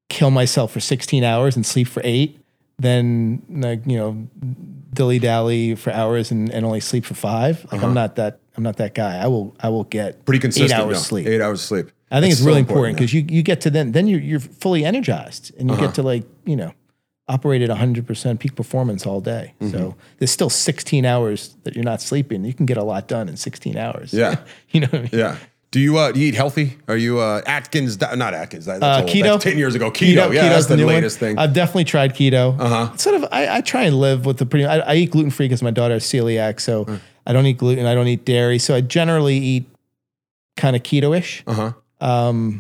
kill myself for sixteen hours and sleep for eight than like, you know, dilly dally for hours and, and only sleep for five. Like uh-huh. I'm not that, I'm not that guy. I will, I will get pretty consistent eight hours no. sleep. Eight hours sleep. I think That's it's really so important because you, you get to then, then you're, you're fully energized and you uh-huh. get to like, you know, operate at one hundred percent peak performance all day. Mm-hmm. So there's still sixteen hours that you're not sleeping. You can get a lot done in sixteen hours. Yeah. You know what I mean? Yeah. Do you, uh, do you eat healthy? Are you uh, Atkins? Di- not Atkins. That's uh, old. Keto. That's ten years ago. Keto. keto yeah, that's the, the latest one. thing. I've definitely tried keto. Uh-huh. Sort of, I, I try and live with the pretty, I, I eat gluten-free because my daughter has celiac. So uh. I don't eat gluten. I don't eat dairy. So I generally eat kind of keto-ish. Uh-huh. Um,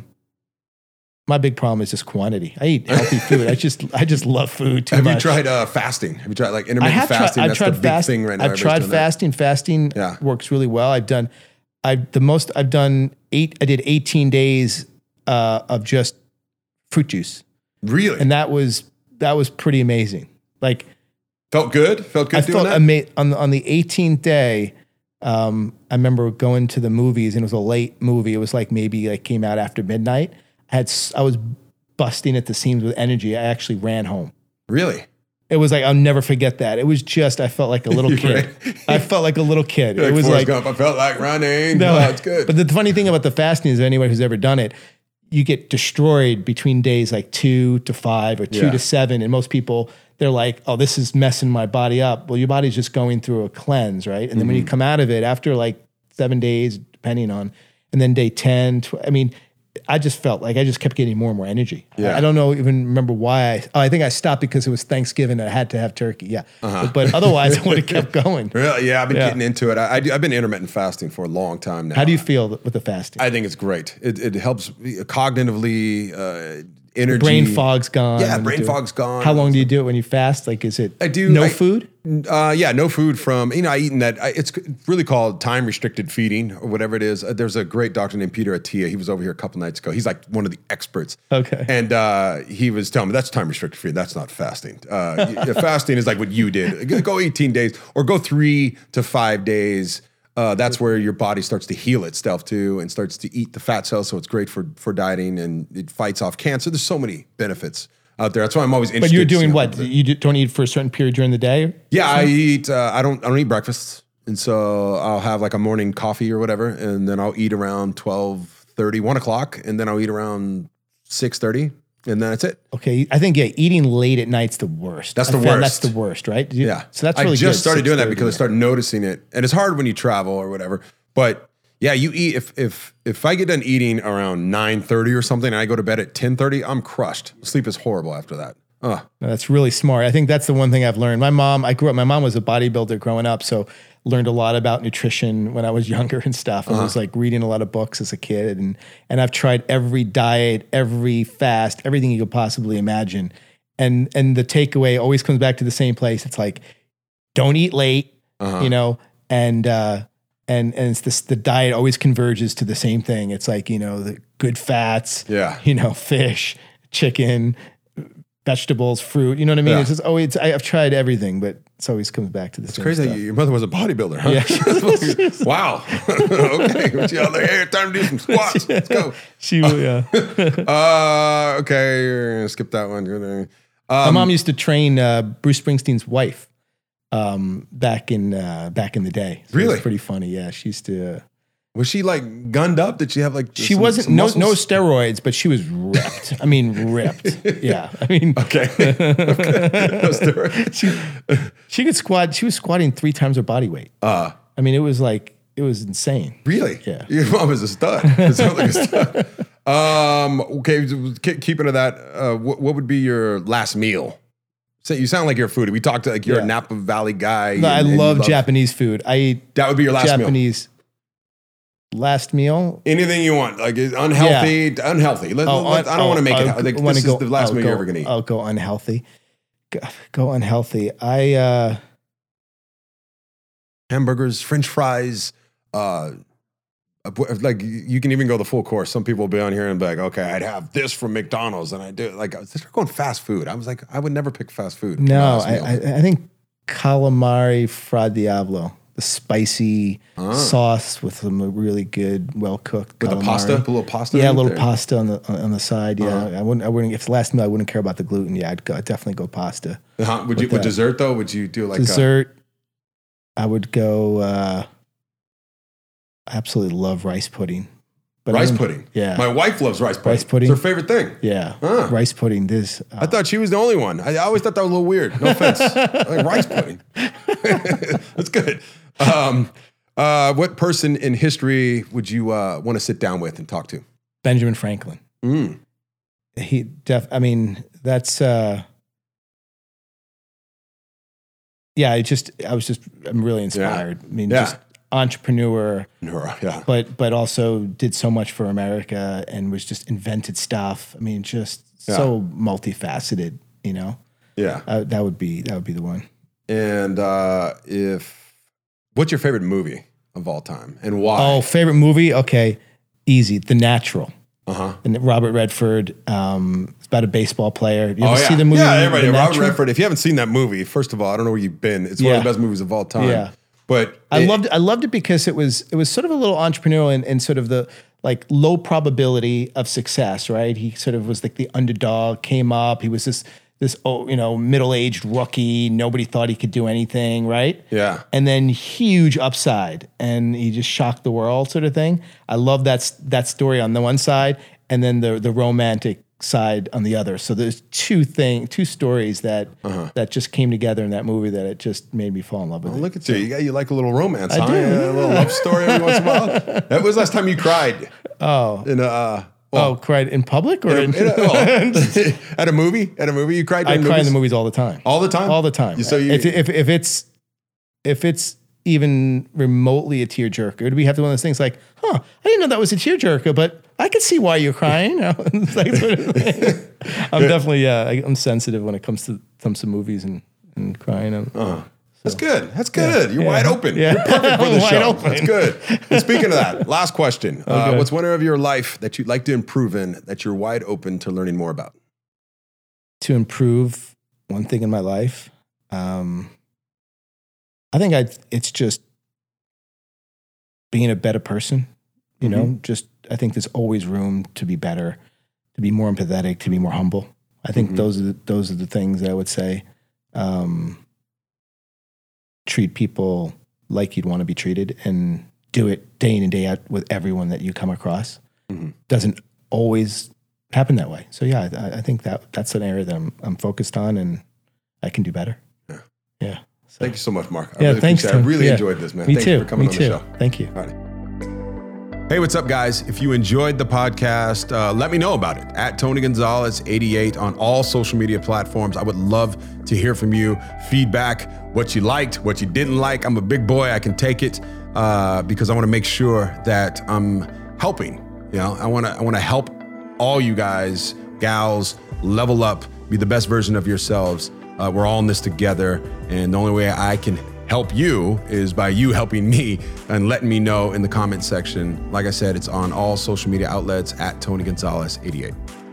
my big problem is just quantity. I eat healthy food. I just, I just love food too Have much. you tried uh, fasting? Have you tried like intermittent I have fasting? Tried, That's I've tried the big fast, thing right now. I've tried fasting. That. Fasting yeah. works really well. I've done, I the most I've done eight. I did eighteen days uh, of just fruit juice. Really, and that was that was pretty amazing. Like, felt good. Felt good. I doing felt amazing on the on the eighteenth day. Um, I remember going to the movies, and it was a late movie. It was like maybe like came out after midnight. I had I was busting at the seams with energy. I actually ran home. Really? It was like, I'll never forget that. It was just, I felt like a little kid. I felt like a little kid. You're it like was Forrest like, Gump. I felt like running. No, oh, that's good. But the funny thing about the fasting is anyone who's ever done it, you get destroyed between days like two to five or two Yeah. to seven. And most people, they're like, oh, this is messing my body up. Well, your body's just going through a cleanse, right? And then Mm-hmm. when you come out of it after like seven days, depending on, and then day ten, tw- I mean, I just felt like I just kept getting more and more energy. Yeah. I, I don't know, even remember why. I, oh, I think I stopped because it was Thanksgiving and I had to have turkey. Yeah. Uh-huh. But, but otherwise, I would have kept going. Really? Yeah, I've been Yeah. getting into it. I, I do, I've been intermittent fasting for a long time now. How do you feel with the fasting? I think it's great. It, it helps cognitively, uh, energy. Brain fog's gone. Yeah, when you brain do it. fog's gone. How long do you do it when you fast? Like, is it I do. no I- food? Uh, yeah, no food from, you know, I eat in that, I, it's really called time restricted feeding or whatever it is. Uh, there's a great doctor named Peter Attia. He was over here a couple nights ago. He's like one of the experts. Okay. And uh, he was telling me that's time restricted feeding. That's not fasting. Uh, y- fasting is like what you did. Go- Go eighteen days or go three to five days. Uh, that's where your body starts to heal itself too and starts to eat the fat cells. So it's great for, for dieting and it fights off cancer. There's so many benefits out there. That's why I'm always interested. But you're to see doing what what? the- You do- don't eat for a certain period during the day? Yeah, I eat. Uh, I don't. I don't eat breakfast, and so I'll have like a morning coffee or whatever, and then I'll eat around twelve thirty, one o'clock, and then I'll eat around six thirty, and then that's it. Okay. I think, yeah, eating late at night's the worst. That's I the found worst. That's the worst, right? You- Yeah. So that's really I good. just started doing that six thirty, because I yeah. started noticing it, and it's hard when you travel or whatever. But yeah, you eat. If if if I get done eating around nine thirty or something, and I go to bed at ten thirty, I'm crushed. Sleep is horrible after that. Ugh. No, that's really smart. I think that's the one thing I've learned. My mom, I grew up, my mom was a bodybuilder growing up, so learned a lot about nutrition when I was younger and stuff. I Uh-huh. was like reading a lot of books as a kid, and and I've tried every diet, every fast, everything you could possibly imagine. And and the takeaway always comes back to the same place. It's like, don't eat late, Uh-huh. you know, and uh, and and it's this the diet always converges to the same thing. It's like, you know, the good fats, Yeah. you know, fish, chicken, vegetables, fruit. You know what I mean? Yeah. It's just always, I, I've tried everything, but it always comes back to the It's same crazy. stuff. That your mother was a bodybuilder, huh? Yeah. Wow. Okay. What you out there? Hey, time to do some squats. Let's go. She, yeah. Uh, okay. Skip that one. Um, My mom used to train uh, Bruce Springsteen's wife um, back in uh, back in the day. So It Really? was pretty funny. Yeah, she used to. Uh, Was she like gunned up? Did she have like? she some- wasn't some no muscles? no steroids, but she was ripped. I mean, ripped. Yeah, I mean, Okay. Okay. No steroids. she she could squat. She was squatting three times her body weight. Uh, I mean, it was like it was insane. really? Yeah. Your mom is a stud. It sounds like a stud. Um, okay. Keep, keeping to that. Uh, what, what would be your last meal? So you sound like you're a foodie. We talked to like you're Yeah. a Napa Valley guy. No, I and- and you love Japanese food. I eat That would be your last meal. Japanese last meal. Anything you want, like it's unhealthy, unhealthy. Let, Oh, let- un- I don't want to oh, make it. I'll- Like, wanna this go- is the last I'll meal go- you're ever gonna eat. I'll go unhealthy. Go, go unhealthy. I uh, Hamburgers, French fries, uh, like you can even go the full course. Some people will be on here and be like, okay, I'd have this from McDonald's, and I do like they're going fast food. I was like, I would never pick fast food. for my no, last I, meal. I I think calamari fra diavolo. the spicy Ah. sauce with some really good, well cooked. With the pasta, a little pasta. Yeah, a in little there? pasta on the on the side. Yeah, Uh-huh. I wouldn't. I wouldn't. If it's the last meal, I wouldn't care about the gluten. Yeah, I'd, go, I'd definitely go pasta. Uh-huh. Would you with with that. dessert though? Would you do like Dessert, I would go. Uh, I absolutely love rice pudding. a But I rice don't- pudding? Yeah, My wife loves rice pudding. Rice pudding? It's her favorite thing. yeah, Huh. rice pudding. This. Uh, I thought she was the only one. I, I always thought that was a little weird. No offense. Like rice pudding. That's good. Um, uh, what person in history would you uh, want to sit down with and talk to? Benjamin Franklin. Mm. He def. I mean, that's. Uh, yeah, I just. I was just. I'm really inspired. I mean, Yeah. just entrepreneur, Nora, yeah. but but also did so much for America and was just invented stuff. I mean, just Yeah. so multifaceted. You know, Yeah. uh, that would be that would be the one. And uh, if, what's your favorite movie of all time and why? Oh, favorite movie? Okay, easy. The Natural. uh-huh. And Robert Redford. Um, it's about a baseball player. You Oh, ever yeah. see the movie? Yeah, everybody. The Robert Natural? Redford. If you haven't seen that movie, first of all, I don't know where you've been. It's one of Yeah. the best movies of all time. Yeah. But I it- loved I loved it because it was it was sort of a little entrepreneurial and, and sort of the like low probability of success, right? He sort of was like the underdog, came up. He was this this oh, you know, middle-aged rookie. Nobody thought he could do anything, right? Yeah. And then huge upside, and he just shocked the world, sort of thing. I love that s- that story on the one side, and then the the romantic side on the other. So there's two thing, two stories that Uh-huh. that just came together in that movie that it just made me fall in love with. Well, it. look at you. You, got, you like a little romance, I huh? do, Yeah, yeah. A little love story every once in a while. That was the last time you cried. Oh, In a, uh, oh, well, cried in public or in, in a- well, at a movie? At a movie? You cried I during cry in movies? the movies all the time. All the time? All the time. So you, if, if if it's if it's even remotely a tearjerker, it would be have to one of those things like, huh, I didn't know that was a tearjerker, but I could see why you're crying. You know? It's like sort of thing. I'm definitely yeah, I, I'm sensitive when it comes to comes to movies and, and crying. And, uh, that's good. That's good. You're Yeah. wide open. Yeah. You're perfect for I'm the wide show. open. That's good. And speaking of that, last question. Uh, Okay. what's one area of your life that you'd like to improve in that you're wide open to learning more about? To improve one thing in my life, um, I think I it's just being a better person. You Mm-hmm. know, just I think there's always room to be better, to be more empathetic, to be more humble. I think Mhm. those are the, those are the things that I would say. Um, treat people like you'd want to be treated, and do it day in and day out with everyone that you come across. Mhm. Doesn't always happen that way. So yeah, I, I think that that's an area that I'm I'm focused on, and I can do better. Yeah. Yeah. So, Thank you so much, Mark. I Yeah, really thanks, appreciate it. I Tim. really Yeah. enjoyed this, man. me Thanks too. for coming me on too. the show. Thank you. All right. Hey, what's up, guys? If you enjoyed the podcast, uh, let me know about it at Tony Gonzalez eighty-eight on all social media platforms. I would love to hear from you. Feedback, what you liked, what you didn't like. I'm a big boy. I can take it uh, because I want to make sure that I'm helping. You know, I want to I want to help all you guys, gals, level up, be the best version of yourselves. Uh, we're all in this together, and the only way I can help you is by you helping me and letting me know in the comment section. Like I said, it's on all social media outlets at Tony Gonzalez eighty-eight.